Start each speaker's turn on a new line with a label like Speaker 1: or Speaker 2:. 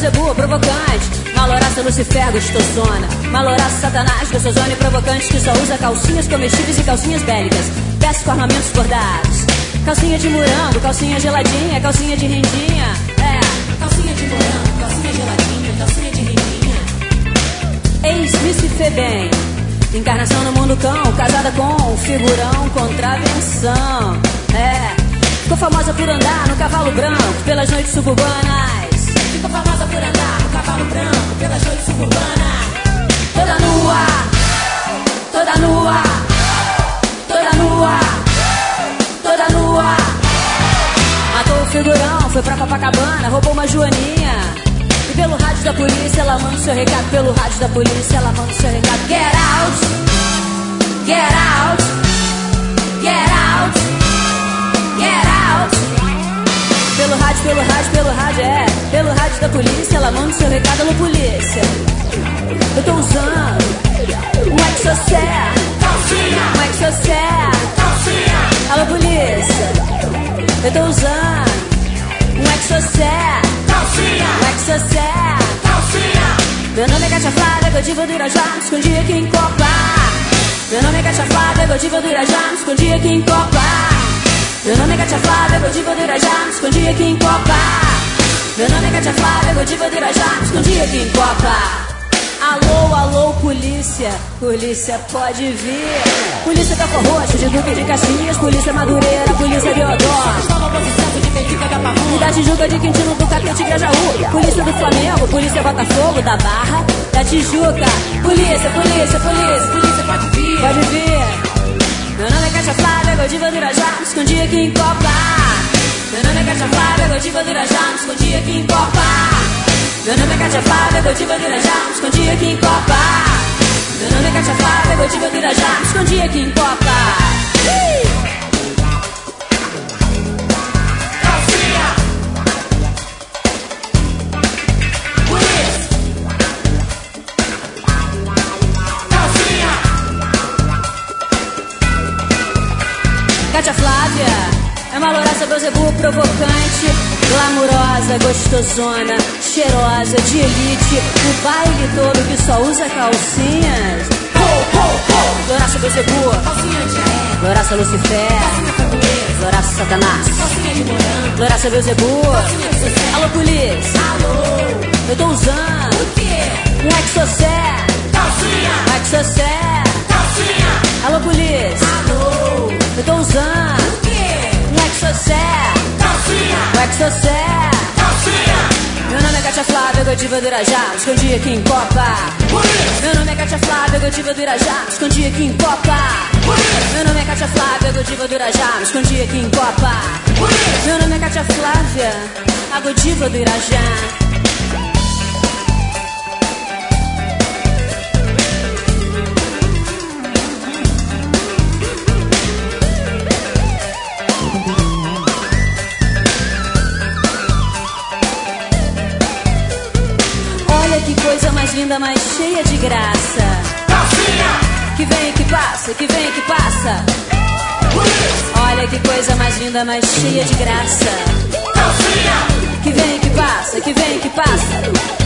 Speaker 1: Beelzebub, provocante. Maloraça, Lucifer, gostosona. Maloraça, Satanás, gostosona e provocante, que só usa calcinhas comestíveis e calcinhas bélicas. Peças com armamentos bordados. Calcinha de morango, calcinha geladinha, calcinha de rendinha. Calcinha de morango, calcinha geladinha, calcinha de rendinha. Ex-me se fê bem. Encarnação no mundo cão, casada com um figurão, contravenção. Ficou famosa por andar no cavalo branco pelas noites suburbanas. Ficou famosa por andar no cavalo branco pelas noites suburbanas. Toda nua, toda nua, toda nua, toda nua. Matou o figurão, foi pra Copacabana, roubou uma joaninha. E pelo rádio da polícia ela manda o seu recado. Pelo rádio da polícia ela manda o seu recado. Get out, get out, get out, get out. Pelo rádio, pelo rádio, pelo rádio, pelo rádio da polícia ela manda o seu recado. Alô polícia, eu tô usando um exocé, calcinha, um exocé, calcinha. Alô polícia, eu tô usando um exocé, calcinha, um exocé, calcinha. Meu nome é Cátia Flávia, Godiva do Irajá, me escondi aqui em Copa. Meu nome é Cátia Flávia, Godiva do Irajá, me escondi aqui em Copa. Meu nome é Cátia Flávia, Godiva do Irajá, me escondi aqui em Copa. Meu nome é Cátia Flávia, Godiva do Irajá, me escondi aqui em Copa. Alô, alô, polícia, polícia pode vir. Polícia da Roxo, de Duque de Caxias, polícia Madureira, polícia Deodoro. Da Tijuca, de Quintino, do Catete, Grajaú. Polícia do Flamengo, polícia Botafogo, da Barra, da Tijuca. Polícia, polícia, polícia, polícia pode vir. Pode vir. Meu nome é Cátia Flávia, Godiva do Irajá, me escondi aqui em Copa. Meu nome é Cátia Flávia, Godiva do Irajá, me escondi aqui em Copa. Meu nome é Cátia Flávia, Godiva do Irajá, me escondi aqui em Copa. Meu nome é Cátia Flávia, Godiva do Irajá, me escondi aqui em Copa. Calcinha, polícia, calcinha. Cátia Flávia é uma louraça Beelzebub, provocante, glamurosa, gostosona, cheirosa, de elite. O baile todo que só usa calcinhas. Louraça Beelzebub, calcinha de aé. Louraça Lucifer, calcinha capoeira. Louraça Satanás, calcinha de morango. Louraça Beelzebub, calcinha de sucesso. Alô polícia, alô, eu tô usando o quê? Um exocé, calcinha. Um exocé, calcinha. Alô polícia, alô, eu tô usando o quê? Um exocé, calcinha. Um exocé, calcinha. Meu nome é Cátia Flávia, Godiva do Irajá, me escondi aqui em Copa. Meu nome é Cátia Flávia, Godiva do Irajá, me escondi aqui em Copa. Meu nome é Cátia Flávia, Godiva do Irajá, me escondi aqui em Copa. Meu nome é Cátia Flávia, a Godiva do Irajá. Que coisa mais linda, mais cheia de graça. Calcinha! Que vem, que passa, que vem, que passa. Olha que coisa mais linda, mais cheia de graça. Calcinha! Que vem, que passa, que vem, que passa.